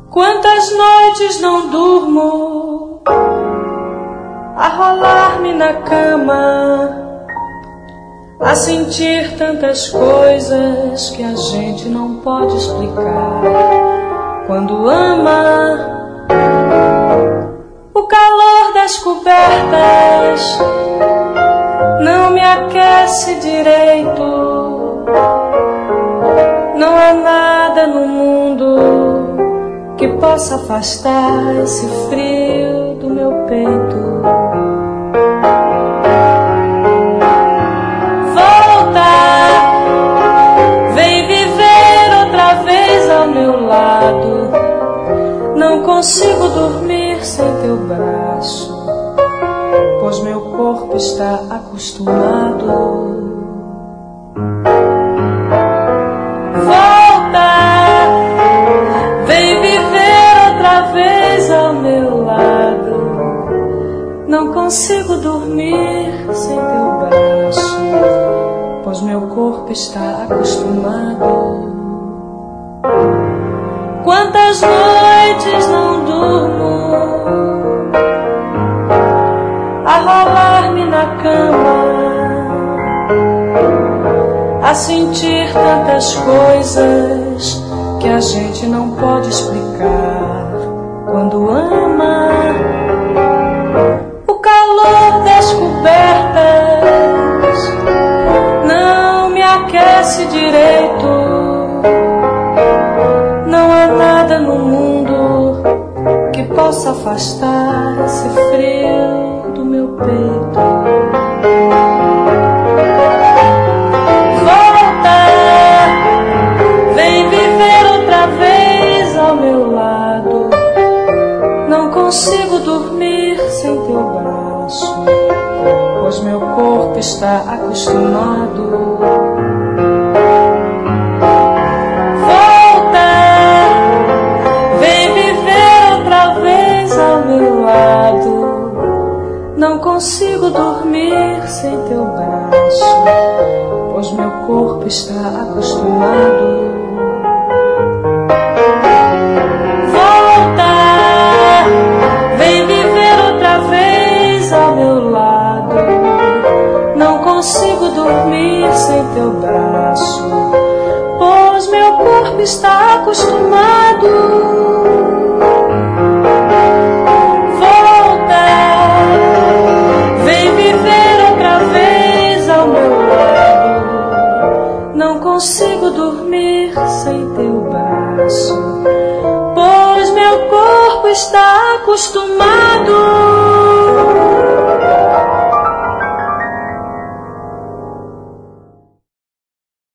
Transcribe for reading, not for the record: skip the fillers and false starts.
Quantas noites não durmo a rolar-me na cama, a sentir tantas coisas que a gente não pode explicar. Quando ama, o calor das cobertas não me aquece direito. Não há nada no mundo que possa afastar esse frio do meu peito. Volta, vem viver outra vez ao meu lado. Não consigo dormir sem teu braço, pois meu corpo está acostumado. Não consigo dormir sem teu braço, pois meu corpo está acostumado. Quantas noites não durmo a rolar-me na cama, a sentir tantas coisas que a gente não pode explicar. Quando ama, das cobertas não me aquece direito. Não há nada no mundo que possa afastar esse frio do meu peito. Volta, vem viver outra vez ao meu lado. Não consigo dormir sem teu braço, pois meu corpo está acostumado. Volta, vem viver outra vez ao meu lado. Não consigo dormir sem teu braço, pois meu corpo está acostumado. Consigo dormir sem teu braço, pois meu corpo está acostumado. Volta, vem viver outra vez ao meu lado. Não consigo dormir sem teu braço, pois meu corpo está acostumado.